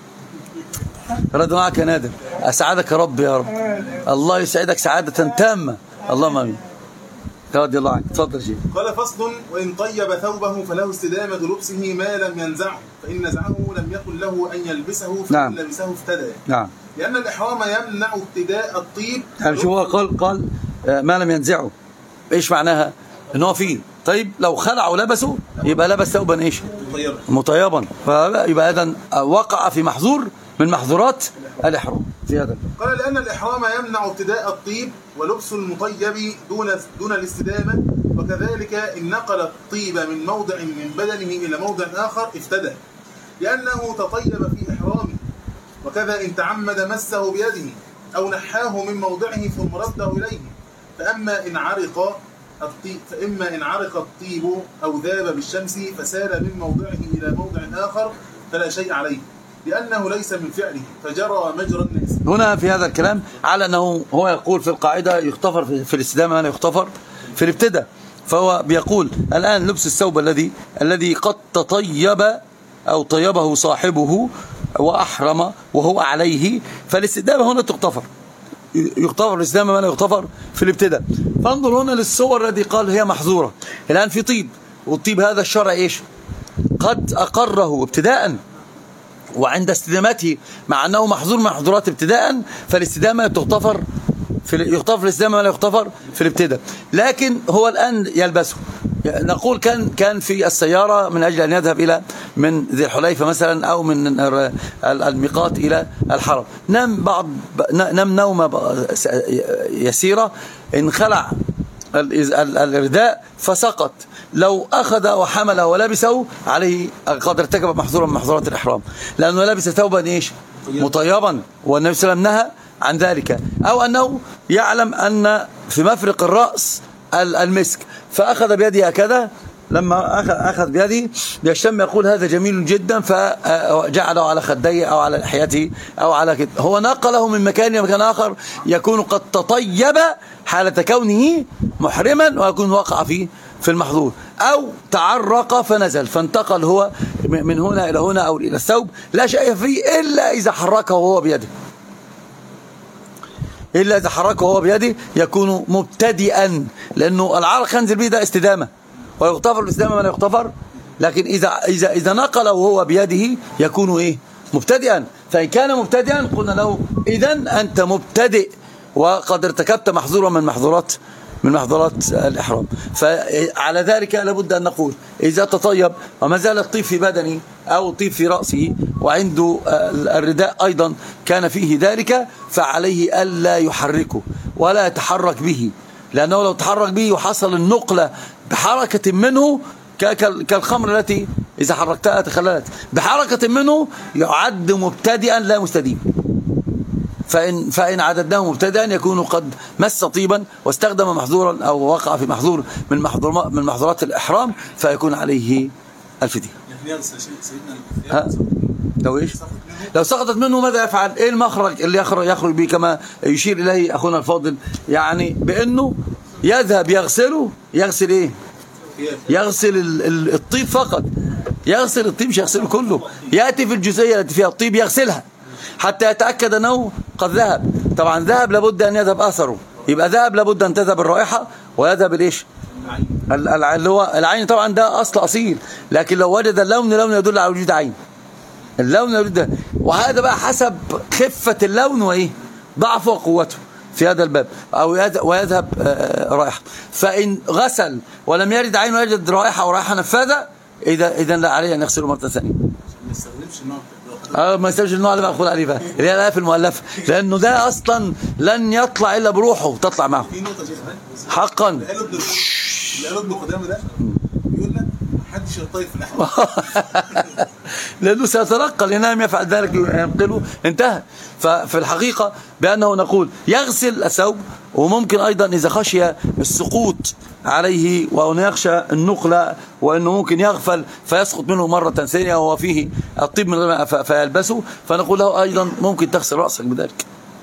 رد معك يا نادر، أسعدك رب يا رب، الله يسعدك سعادة تامة، اللهم آمين. رضي الله عنك. تفضل شيخ. قال فصل وإن طيب ثوبه فله استدامة لبسه ما لم ينزعه، فإن نزعه لم يكن له أن يلبسه، فإن نعم. لبسه افتدى. نعم. لأن الإحرام يمنع ابتداء الطيب. يعني شو هو قال قال ما لم ينزعه، إيش معناها؟ إن هو فيه طيب لو خلع ولبسه يبقى لبس ثوبا إيش؟ مطيبا. مطيبا، فيبقى هذا وقع في محظور من محظورات الإحرام في هذا. قال لأن الإحرام يمنع ابتداء الطيب ولبس المطيب دون دون الاستدامة، وكذلك إن نقل الطيب من موضع من بدنه إلى موضع آخر افتدى، لأنه تطيب في إحرامه. وكذا إن تعمد مسه بيده أو نحاه من موضعه ثم رده إليه، فأما إن عرق الطيب فإما إن عرق الطيب أو ذاب بالشمس فسال من موضعه إلى موضع آخر فلا شيء عليه، لأنه ليس من فعله فجرى مجرى الناس. هنا في هذا الكلام على أنه هو يقول في القاعدة يغتفر في الاستدامة، أنا يغتفر في الابتداء. فهو بيقول الآن لبس الثوب الذي الذي قد تطيب أو طيبه صاحبه وأحرم وهو عليه، فالاستدامة هنا تغتفر، يغتفر الاستدامة ما لا يغتفر في الابتداء. فانظر هنا للصور التي قال هي محظورة. الآن في طيب، والطيب هذا الشرع إيش؟ قد أقره ابتداء، وعند استدامته مع أنه محظور من محظورات ابتداء، فالاستدامة تغتفر في يغتفر الاستدامة ولا يغتفر في الابتداء. لكن هو الآن يلبسه. نقول كان كان في السيارة من أجل أن يذهب إلى من ذي الحليفة مثلا أو من الميقات إلى الحرم، نام بعض نام نومة يسيرة، انخلع الرداء فسقط، لو أخذ وحمله ولبسه عليه قد ارتكب محظورا من محظورات الإحرام، لأنه لبس ثوبا إيش؟ مطيبا، والنبي صلى الله عليه وسلم نهى عن ذلك. أو أنه يعلم أن في مفرق الرأس المسك فأخذ بيده هكذا، لما أخذ بيده يشتم يقول هذا جميل جدا، فجعله على خديه أو على لحيته أو على كده، هو نقله من مكان إلى مكان آخر، يكون قد تطيب حالة كونه محرما ويكون وقع فيه في المحظور، أو تعرق فنزل فانتقل هو من هنا إلى هنا أو إلى الثوب، لا شيء فيه إلا إذا حركه هو بيده، إلا إذا حركه هو بيده يكون مبتدئا، لأنه العرق ينزل به ده استدامة، ويغتفر الاستدامة ولا يغتفر. لكن إذا إذا إذا نقله هو بيده يكون إيه؟ مبتدئا. فإن كان مبتدئا قلنا له إذن أنت مبتدئ وقد ارتكبت محظورا من محظورات من محظورات الإحرام. فعلى ذلك لابد أن نقول إذا تطيب وما زال الطيب في بدنه أو الطيب في رأسه وعنده الرداء أيضا كان فيه ذلك، فعليه ألا يحركه ولا يتحرك به، لأنه لو تحرك به وحصل النقلة بحركة منه كالخمر التي إذا حركتها تخللت، بحركة منه يعد مبتدئا لا مستديم. فإن, فإن عددناه مبتدئا يكون قد مس طيبا واستخدم محظورا أو وقع في محظور من محظور من محظورات الإحرام، فيكون عليه الفدية. لو إيش؟ لو سقطت منه ماذا يفعل؟ إيه المخرج اللي يخرج, يخرج به كما يشير إليه أخونا الفاضل؟ يعني بأنه يذهب يغسله. يغسل إيه؟ يغسل الطيب فقط، يغسل الطيب مش يغسله كله، يأتي في الجزئية التي فيها الطيب يغسلها حتى يتأكد أنه قد ذهب. طبعا ذهب لابد ان يذهب اثره، يبقى ذهب لابد ان تذهب الرائحه ويذهب الايش؟ اللي هو العين. طبعا ده اصل اصيل، لكن لو وجد اللون، لون يدل على وجود عين، اللون يدل ده. وهذا بقى حسب خفه اللون وايه؟ ضعفه وقوته في هذا الباب، او ويذهب رائحه. فان غسل ولم يرد عين ويجد رائحه او رائحه نفاذه، اذا اذا لا عليه ان يغسله مره ثانيه. ما يستخدمش النوع اه ما يستخدمش النوع اللي مأخوذ عليه بقى، اللي هي الايه المؤلفه، لانه ده اصلا لن يطلع الا بروحه تطلع معه. في نقطه شيخ حقا. اللي قاله ابن اللي قاله ابن قدامه ده بيقول لك محدش يطيب في اللحم لانه سيتنقل، ان لم يفعل ذلك ينقله انتهى. ففي الحقيقه بانه نقول يغسل الثوب، وممكن ايضا اذا خشي السقوط عليه وانه يخشى النقله وانه ممكن يغفل فيسقط منه مره ثانيه وهو فيه الطيب من غير فيلبسه، فنقول له ايضا ممكن تغسل راسك بذلك.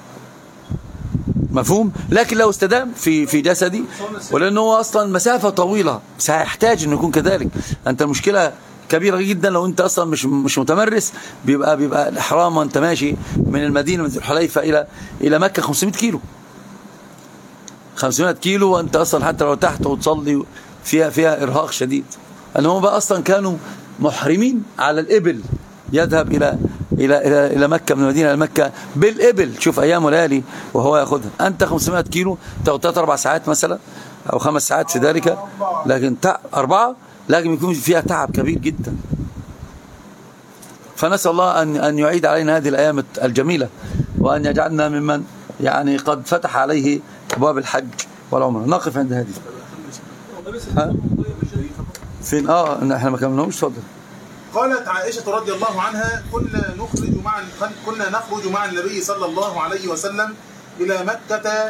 مفهوم؟ لكن لو استدام في في جسدي، ولانه هو اصلا مسافه طويله سيحتاج انه يكون كذلك. انت المشكله كبيره جدا لو انت اصلا مش مش متمرس، بيبقى بيبقى الاحرام وانت ماشي من المدينه من ذو الحليفه الى الى مكه خمسمائة كيلو، خمسمائة كيلو، وانت اصلا حتى لو تحت وتصلي فيها فيها ارهاق شديد. ان هم بقى اصلا كانوا محرمين على الابل، يذهب الى الى الى الى مكه من المدينه الى مكه بالابل. شوف ايام وليالي وهو ياخذها. انت خمسمائة كيلو تاخذ ثلاث اربع ساعات مثلا او خمس ساعات في ذلك، لكن اربعه لكن يكون فيها تعب كبير جدا. فنسال الله ان ان يعيد علينا هذه الايام الجميله، وان يجعلنا ممن يعني قد فتح عليه ابواب الحج والعمره. نقف عند هذه. ها؟ فين؟ اه احنا ما كملناهوش. اتفضل. قالت عائشة رضي الله عنها: كنا نخرج مع كنا نخرج مع النبي صلى الله عليه وسلم إلى مكة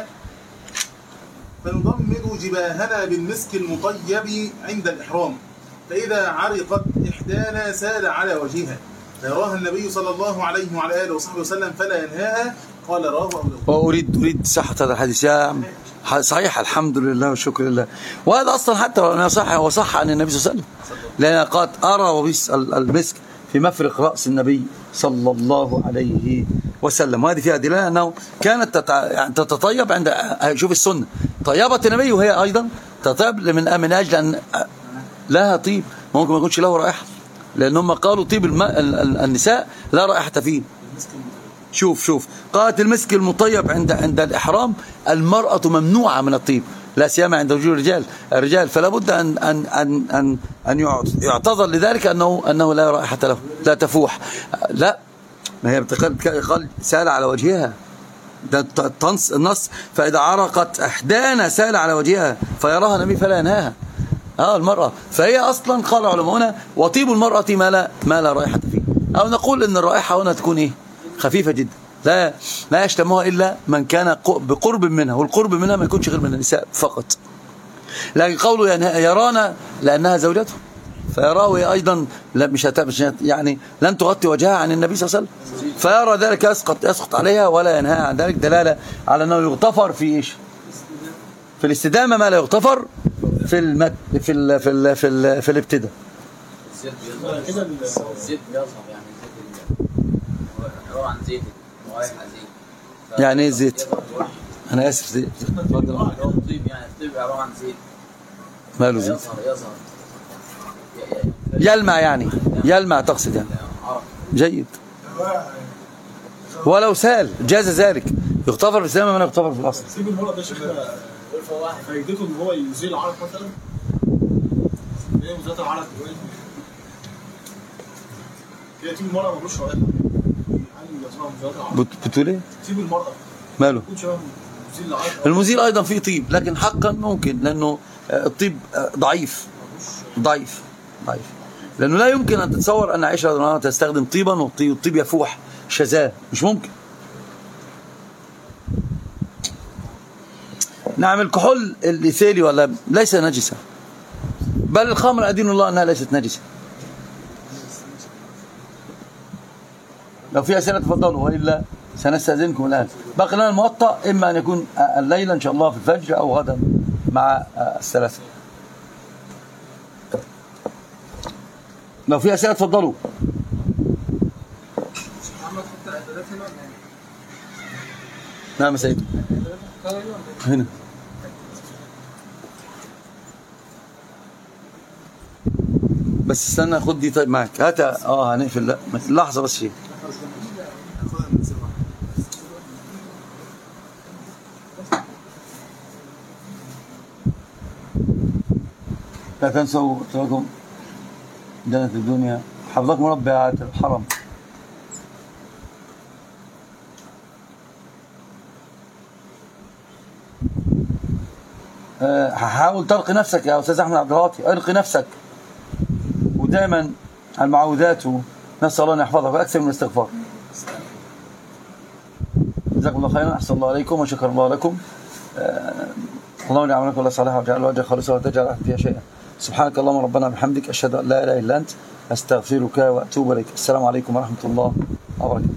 فنضمد جباهنا بالمسك المطيب عند الإحرام، فإذا عرقت إحدانا سال على وجهها فيراها النبي صلى الله عليه وعلى آله وصحبه وسلم فلا ينهاها. قال رواه أبو داود. وأريد أريد صحة هذا الحديث يا عم. صحيح، الحمد لله والشكر لله. وهذا أصلا حتى لو أنه صح، هو صح عن النبي صلى الله عليه وسلم، لأن قد أرى وبس المسك في مفرق رأس النبي صلى الله عليه وسلم. وهذه فيها دلالة أنه كانت يعني تتطيب عند، شوف السنة، طيبت النبي وهي أيضا تطيب من من أجل أن لها طيب، ممكن ما يكونش له رائحة، لأنهم قالوا طيب الماء النساء لا رائحة فيه. شوف شوف قالت المسك المطيب عند عند الإحرام، المرأة ممنوعة من الطيب، لا سيما عند وجود الرجال الرجال فلا بد أن أن أن أن أن يعتذر لذلك أنه أنه لا رائحة له، لا تفوح. لا، ما هي قال سال على وجهها، ده النص، فإذا عرقت إحدانا سال على وجهها فيراها النبي فلا ينهاها. اه المرأة، فهي أصلا قال علماؤنا وطيب المرأة ما لا ما لا رائحة فيه، أو نقول إن الرائحة هنا تكون إيه؟ خفيفة جدا، لا لا يشتمها إلا من كان بقرب منها، والقرب منها ما يكونش غير من النساء فقط. لكن قوله يرانا لأنها زوجته، فيراه هي أيضا لا مش يعني لن تغطي وجهها عن النبي صلى الله عليه وسلم، فيرى ذلك يسقط يسقط عليها ولا ينهى عن ذلك، دلالة على أنه يغتفر في إيش؟ في الاستدامة ما لا يغتفر في المد في ال في ال في, ال في الابتداء. الزيت بيظهر كده، الزيت بيظهر يعني زيت عباره عن زيت رايحه زيت. يعني ايه زيت؟ انا اسف، زيت اتفضل. الطيب يعني الطيب عباره عن زيت. ماله زيت؟ يظهر يظهر يلمع، يعني يلمع تقصد يعني. جيد. ولو سال جاز ذلك، يغتفر في الاسلام ما يغتفر في الاصل. سيب المرأة ده شكلها فايدته ان هو يزيل العرق مثلا. ايه مزيل العرق دلوقتي؟ كده تيجي المرأة ملوش رائحة. بتقول ايه؟ تيجي المرأة ماله؟ مزيل العرق. المزيل ايضا فيه طيب، لكن حقا ممكن، لانه الطيب ضعيف ضعيف ضعيف لانه لا يمكن ان تتصور ان عائشة رضي الله عنها تستخدم طيبا والطيب يفوح شذاه، مش ممكن. نعم، الكحول الإيثيلي ولا ليس نجسا، بل الخمر أدين الله أنها ليست نجسة. لو في أسئلة تفضلوا، وإلا سنستأذنكم الآن. باقي لنا الموطأ، إما أن يكون الليلة إن شاء الله في الفجر أو غدا مع الثلاثة. لو في أسئلة تفضلوا. نعم يا سيدي. هنا بس استنى خد دي طيب معاك هات. اه هنقفل. لا لحظه بس شيء. لا تنسوا صلاتكم جنة الدنيا. حفظكم ربي يا الحرم. أه حاول تلقي نفسك يا استاذ احمد عبد العاطي، القي نفسك ودائما المعوذات، نسال الله ان يحفظك واكثر من الاستغفار. جزاكم الله خيرا، احسن الله عليكم وشكر الله لكم. أه اللهم يعملك الله صالحا وجعل وجهك خالصا وتجعل احد فيها شيئا. سبحانك اللهم ربنا بحمدك، اشهد ان لا اله الا انت، استغفرك واتوب اليك. السلام عليكم ورحمه الله وبركاته.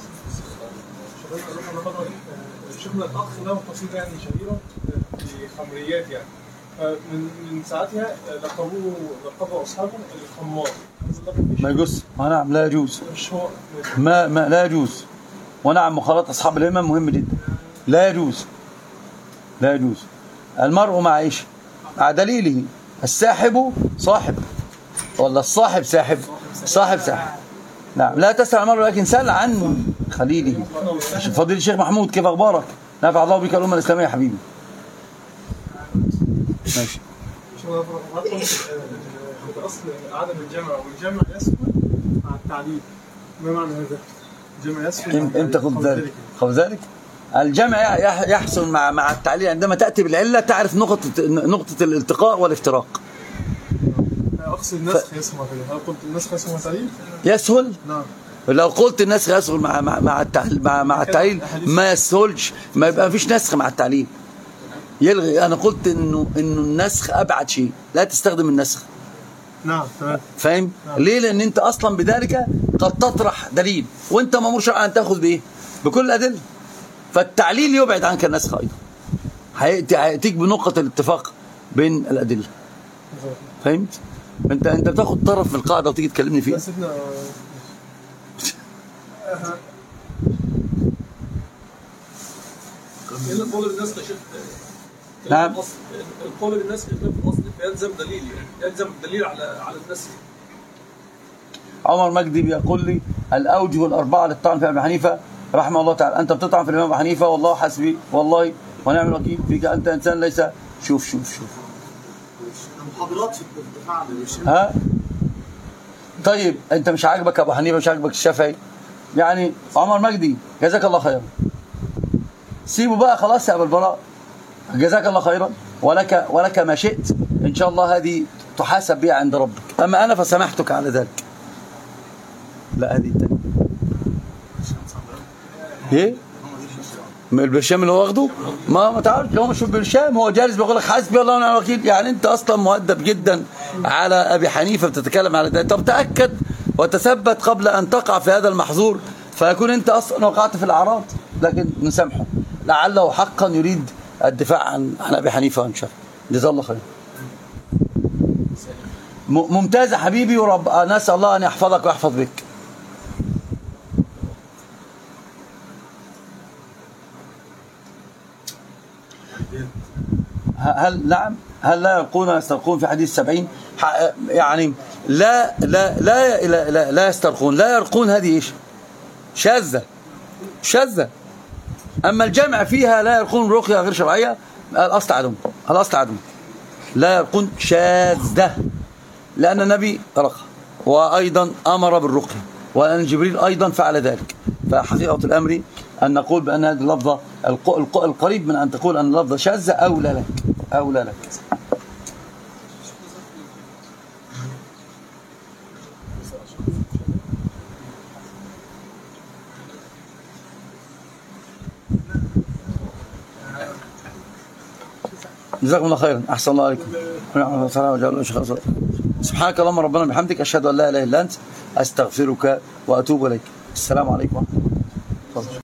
شفنا الاخ له قصيده يعني شهيره في خمريات يعني، من من ساعتها لقبوه لقبوا اصحابه الخمار. ما يجوز. نعم لا يجوز. مش هو ما, ما لا يجوز. ونعم مخالطه اصحاب الهمم مهم جدا. لا يجوز. لا يجوز. المرء مع ايش؟ مع دليله. الساحب صاحب ولا الصاحب ساحب؟ صاحب ساحب. نعم لا تسأل المرء لكن سأل عن خليله. فضيل الشيخ محمود كيف اخبارك؟ نفع الله بك الامه الاسلاميه يا حبيبي. ماشي. شو هذا اصل عدم الجمع، والجمع يسهل مع التعليل. ما معنى هذا؟ الجمع يسهل. امتى خذ ذلك؟ خذ ذلك؟ الجمع يحصل مع مع التعليل عندما تأتي بالعلة تعرف نقطة نقطة الالتقاء والافتراق. أقصد النسخ يسمى كده. هل قلت النسخ يسمى تعليل؟ يسهل؟ نعم. لو قلت النسخ يسهل مع مع مع التعليل مع, مع التعليل ما يسهلش، ما يبقى فيش نسخ مع التعليل. يلغي. أنا قلت إنه إنه النسخ أبعد شيء، لا تستخدم النسخ. نعم تمام. فاهم؟ نعم. ليه؟ لأن أنت أصلا بذلك قد تطرح دليل وأنت مأمور شرعا أن تأخذ بإيه؟ بكل الأدلة. فالتعليل يبعد عنك النسخ أيضا. هيأتيك بنقطة الاتفاق بين الأدلة. فهمت؟ أنت أنت بتاخد طرف من القاعدة وتيجي تكلمني فيها. إلا قول الناس يا شيخ. نعم. القول بالناس في الأصل يلزم دليل، يعني يلزم دليل على على الناس. عمر مجدي بيقول لي الأوجه الأربعة للطعن في أبي حنيفة رحمه الله تعالى. أنت بتطعن في الإمام أبي حنيفة والله حسبي والله ونعم الوكيل فيك، أنت إنسان ليس. شوف شوف شوف محاضرات في الدفاع عن ها. طيب أنت مش عاجبك أبو حنيفة، مش عاجبك الشافعي، يعني عمر مجدي جزاك الله خيرا، سيبه بقى خلاص يا أبو البراء، جزاك الله خيرا ولك ولك ما شئت إن شاء الله، هذه تحاسب بها عند ربك. أما أنا فسامحتك على ذلك. لا هذه الثانية. ايه؟ البرشام اللي هو واخده؟ ما ما تعرفش هو مش البرشام، هو جالس بيقول لك حسبي الله ونعم الوكيل. يعني انت اصلا مؤدب جدا على ابي حنيفه بتتكلم على ده. طب تاكد وتثبت قبل ان تقع في هذا المحظور، فيكون انت اصلا وقعت في الاعراض. لكن نسامحه لعله حقا يريد الدفاع عن عن ابي حنيفه وان شاء الله. جزاه الله خير. ممتاز حبيبي، ورب نسال الله ان يحفظك ويحفظ بك. هل نعم هل لا يلقون يسترقون في حديث سبعين؟ يعني لا لا لا لا, لا, لا يسترقون، لا يرقون. هذه ايش؟ شاذة شاذة. اما الجمع فيها لا يرقون رقية غير شرعية، الاصل عدم، الاصل عدم. لا يرقون شاذة، لان النبي رقى وايضا امر بالرقية، وان جبريل ايضا فعل ذلك. فحقيقة الامر أن نقول بأن هذه اللفظة القريب من أن تقول أن اللفظة شاذة أولى لك أولى لك. جزاكم الله خيرا، أحسن الله عليكم. سبحانك اللهم ربنا بحمدك، أشهد أن لا إله إلا أنت، أستغفرك وأتوب إليك. السلام عليكم ورحمة الله.